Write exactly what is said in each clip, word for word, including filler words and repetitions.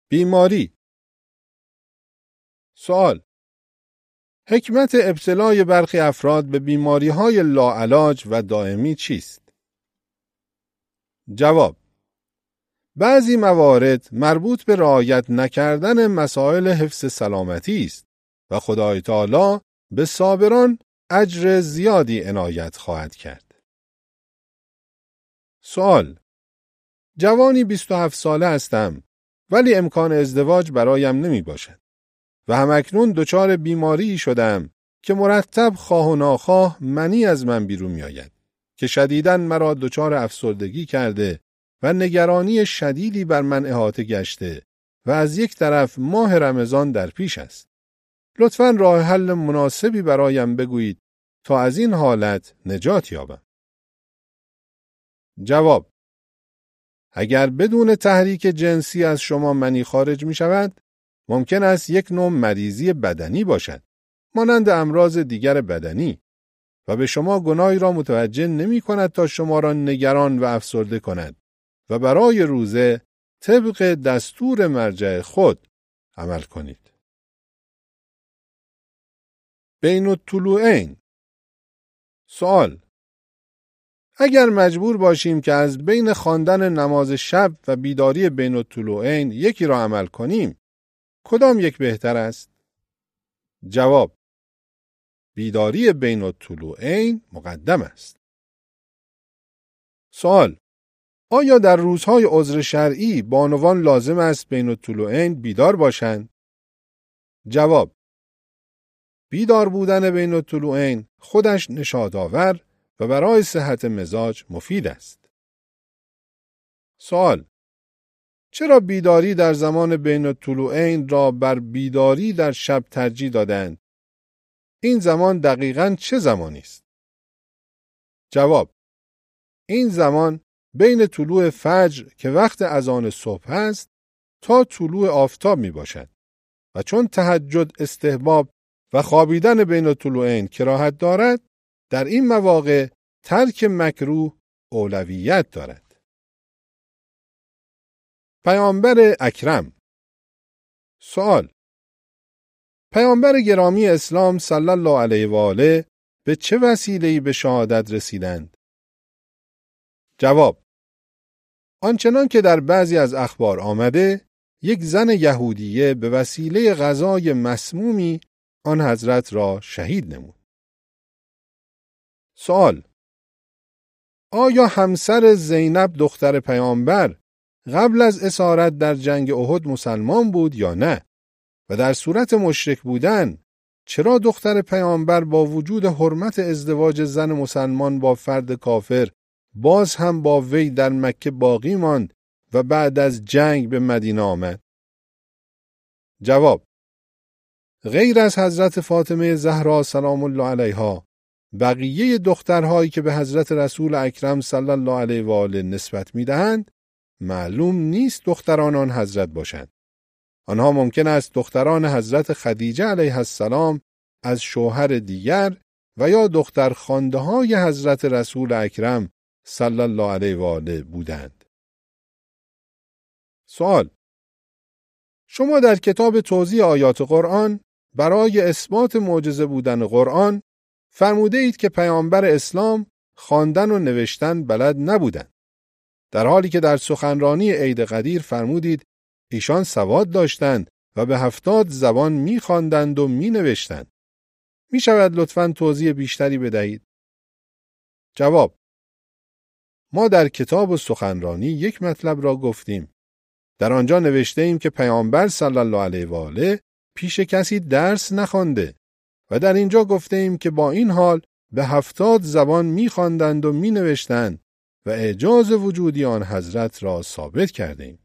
بیماری. سوال: حکمت ابتلای برخی افراد به بیماری‌های لاعلاج و دائمی چیست؟ جواب: بعضی موارد مربوط به رعایت نکردن مسائل حفظ سلامتی است و خدای تعالی به صابران اجر زیادی عنایت خواهد کرد. سوال: جوانی بیست و هفت ساله هستم ولی امکان ازدواج برایم نمی باشد و همکنون دچار بیماری شدم که مرتب خواه و ناخواه منی از من بیرون می آید که شدیداً مرا دچار افسردگی کرده و نگرانی شدیدی بر من احاطه گشته و از یک طرف ماه رمضان در پیش است. لطفاً راه حل مناسبی برایم بگویید تا از این حالت نجات یابم. جواب: اگر بدون تحریک جنسی از شما منی خارج می شود، ممکن است یک نوع مریضی بدنی باشد، مانند امراض دیگر بدنی، و به شما گناهی را متوجه نمی کند تا شما را نگران و افسرده کند و برای روزه طبق دستور مرجع خود عمل کنید. بین الطلوعین. سوال: اگر مجبور باشیم که از بین خواندن نماز شب و بیداری بین الطلوعین یکی را عمل کنیم، کدام یک بهتر است؟ جواب: بیداری بین الطلوعین مقدم است. سوال: آیا در روزهای عذر شرعی بانوان لازم است بین الطلوعین بیدار باشند؟ جواب: بیدار بودن بین الطلوعین خودش نشاط‌آور و برای صحت مزاج مفید است. سوال: چرا بیداری در زمان بین الطلوعین را بر بیداری در شب ترجیح دادند؟ این زمان دقیقاً چه زمانی است؟ جواب: این زمان بین طلوع فجر که وقت اذان صبح است تا طلوع آفتاب می باشد و چون تهجد استحباب و خوابیدن بین الطلوعین کراهت دارد، در این مواقع ترک مکروه اولویت دارد. پیامبر اکرم. سوال: پیامبر گرامی اسلام صلی الله علیه و آله به چه وسیله‌ای به شهادت رسیدند؟ جواب: آنچنان که در بعضی از اخبار آمده، یک زن یهودیه به وسیله غذای مسمومی آن حضرت را شهید نمود. سوال: آیا همسر زینب دختر پیامبر قبل از اسارت در جنگ احد مسلمان بود یا نه؟ و در صورت مشرک بودن چرا دختر پیامبر با وجود حرمت ازدواج زن مسلمان با فرد کافر باز هم با وی در مکه باقی ماند و بعد از جنگ به مدینه آمد؟ جواب: غیر از حضرت فاطمه زهرا سلام الله علیها، بقیه دخترهایی که به حضرت رسول اکرم صلی الله علیه و آله نسبت می‌دهند معلوم نیست دختران آن حضرت باشند. آنها ممکن است دختران حضرت خدیجه علیها السلام از شوهر دیگر و یا دختر خوانده‌های حضرت رسول اکرم صلی الله علیه و آله بودند. سوال: شما در کتاب توضیح آیات قرآن برای اثبات معجزه بودن قرآن فرموده اید که پیامبر اسلام خواندن و نوشتن بلد نبودند، در حالی که در سخنرانی عید قدیر فرمودید ایشان سواد داشتند و به هفتاد زبان می خواندند و می نوشتند. می شود لطفاً توضیح بیشتری بدهید؟ جواب: ما در کتاب و سخنرانی یک مطلب را گفتیم. در آنجا نوشته ایم که پیامبر صلی الله علیه و آله پیش کسی درس نخوانده و در اینجا گفته ایم که با این حال به هفتاد زبان می خواندند و می نوشتند و اعجاز وجودی آن حضرت را ثابت کرده ایم.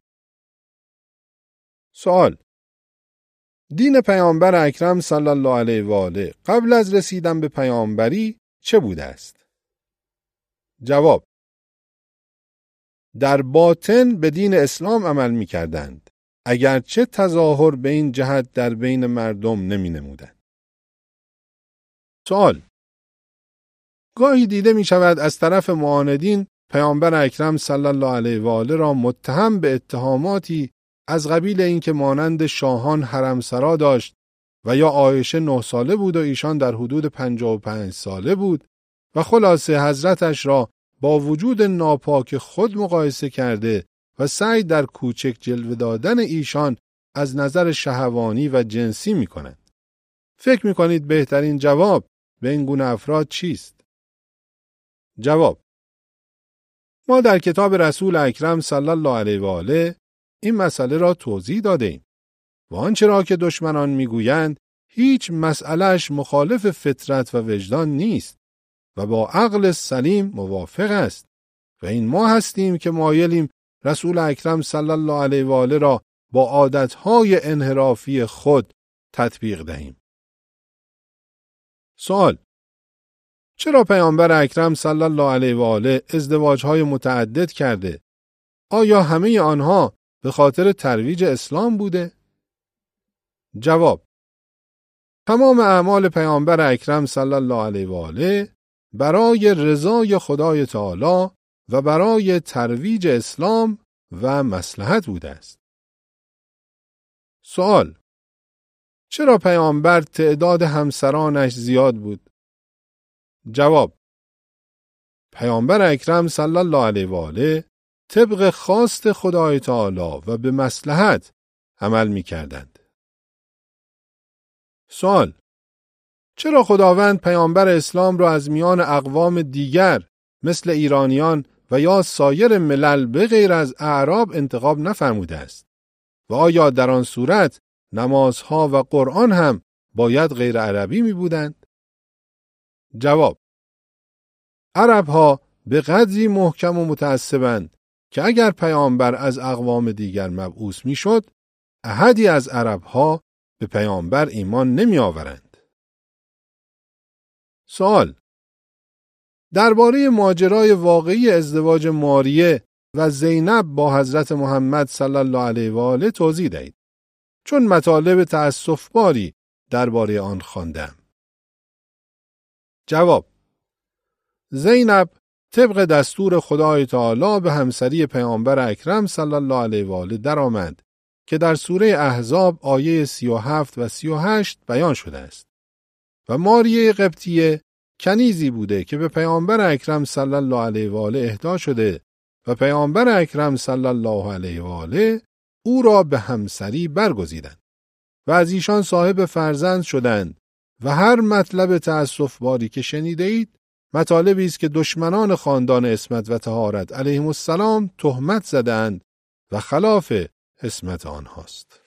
سوال: دین پیامبر اکرم صلی الله علیه و آله قبل از رسیدن به پیامبری چه بوده است؟ جواب: در باطن به دین اسلام عمل می کردند، اگرچه تظاهر به این جهت در بین مردم نمی نمودند. سوال: گاهی دیده می شود از طرف معاندین پیامبر اکرم صلی الله علیه و آله را متهم به اتهاماتی از قبیل این که مانند شاهان حرمسرا داشت و یا عایشه نه ساله بود و ایشان در حدود پنجاه و پنج ساله بود و خلاصه حضرتش را با وجود ناپاک خود مقایسه کرده و سعی در کوچک جلوه دادن ایشان از نظر شهوانی و جنسی می کنند. فکر می کنید بهترین جواب به این گونه افراد چیست؟ جواب: ما در کتاب رسول اکرم صلی الله علیه و آله این مسئله را توضیح داده ایم و آنچه را که دشمنان میگویند هیچ مسئلهش مخالف فطرت و وجدان نیست و با عقل سلیم موافق است و این ما هستیم که مایلیم رسول اکرم صلی الله علیه و آله را با عادتهای انحرافی خود تطبیق دهیم. سوال: چرا پیامبر اکرم صلی الله علیه و آله ازدواجهای متعدد کرده؟ آیا همه آنها به خاطر ترویج اسلام بوده؟ جواب: تمام اعمال پیامبر اکرم صلی الله علیه و آله برای رضای خدای تعالی و برای ترویج اسلام و مصلحت بوده است. سوال: چرا پیامبر تعداد همسرانش زیاد بود؟ جواب: پیامبر اکرم صلی الله علیه و آله طبق خواست خدای تعالی و به مصلحت عمل می کردند. سوال: چرا خداوند پیامبر اسلام را از میان اقوام دیگر مثل ایرانیان و یا سایر ملل به غیر از اعراب انتخاب نفرموده است؟ و آیا در آن صورت نمازها و قرآن هم باید غیر عربی می بودند؟ جواب: عربها به قدری محکم و متعصبند که اگر پیامبر از اقوام دیگر مبعوث می شد، احدی از عربها به پیامبر ایمان نمی آورند. سوال: درباره ماجرای واقعی ازدواج ماریه و زینب با حضرت محمد صلی الله علیه و آله توضیح دهید، چون مطالب تأسف‌باری درباره آن خواندم. جواب: زینب طبق دستور خدای تعالی به همسری پیامبر اکرم صلی الله علیه و آله درآمد که در سوره احزاب آیه سی و هفت و سی و هشت بیان شده است. و ماریه قبطیه کنیزی بوده که به پیامبر اکرم صلی الله علیه و آله اهدا شده و پیامبر اکرم صلی الله علیه و آله او را به همسری برگزیدند و از ایشان صاحب فرزند شدند و هر مطلب تأسف‌باری که شنیده اید مطالبی است که دشمنان خاندان عصمت و طهارت علیهم السلام تهمت زدند و خلاف عصمت آنهاست.